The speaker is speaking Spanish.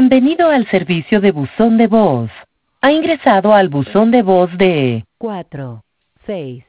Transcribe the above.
Bienvenido al servicio de buzón de voz. Ha ingresado al buzón de voz de 4, 6,